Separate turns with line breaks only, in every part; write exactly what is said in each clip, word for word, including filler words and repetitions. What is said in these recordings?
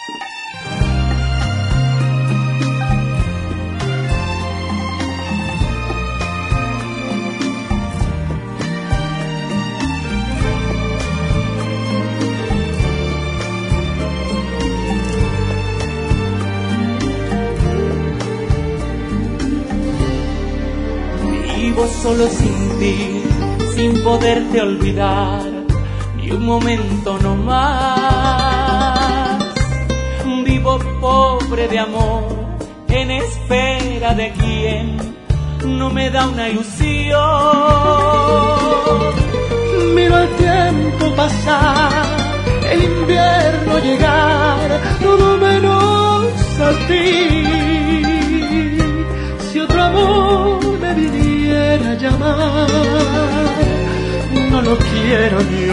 Vivo solo sin ti, sin poderte olvidar, ni un momento no más. Vivo pobre de amor, en espera de quien no me da una ilusión.
Miro el tiempo pasar, el invierno llegar, todo menos a ti. Si otro amor me viniera a llamar, no lo quiero ni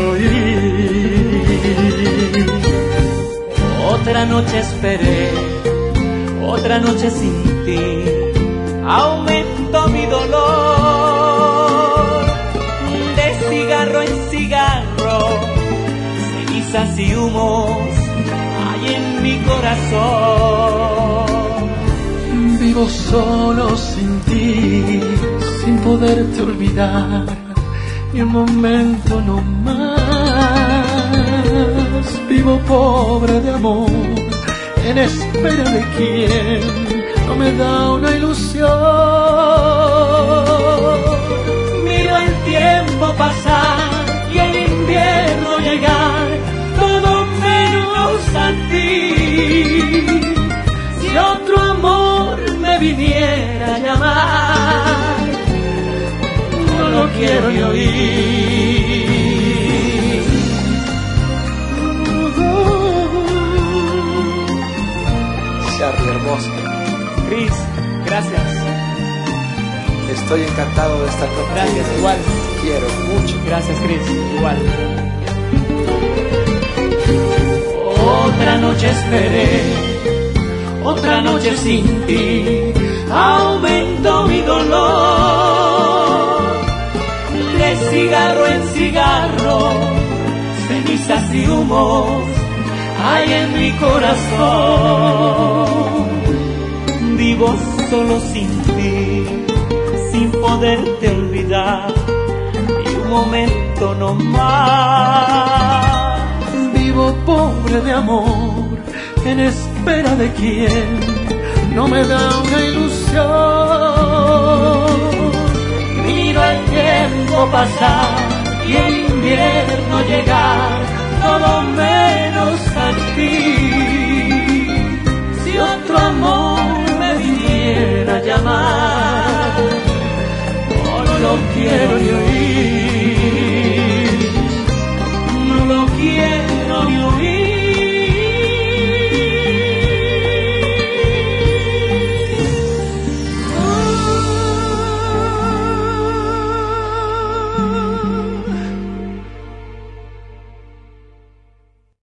oír.
Otra noche esperé, otra noche sin ti, aumento mi dolor. De cigarro en cigarro, cenizas y humos hay en mi corazón.
Vivo solo sin ti, sin poderte olvidar, ni un momento no más. Vivo pobre de amor, en espera de quien no me da una ilusión.
Miro el tiempo pasar y el invierno llegar, todo menos a ti. Si otro amor me viniera a llamar, no lo quiero ni oír.
Charly, hermoso.
Cris, gracias.
Estoy encantado de estar contigo.
Gracias, igual.
Te quiero mucho.
Gracias, Cris, igual. Otra noche esperé, otra noche sin ti, aumento mi dolor. De cigarro en cigarro, cenizas y humos hay en mi corazón. Vivo solo sin ti, sin poderte olvidar, ni un momento no más.
Vivo pobre de amor, en espera de quien no me da una ilusión.
Miro el tiempo pasar y el invierno llegar, todo menos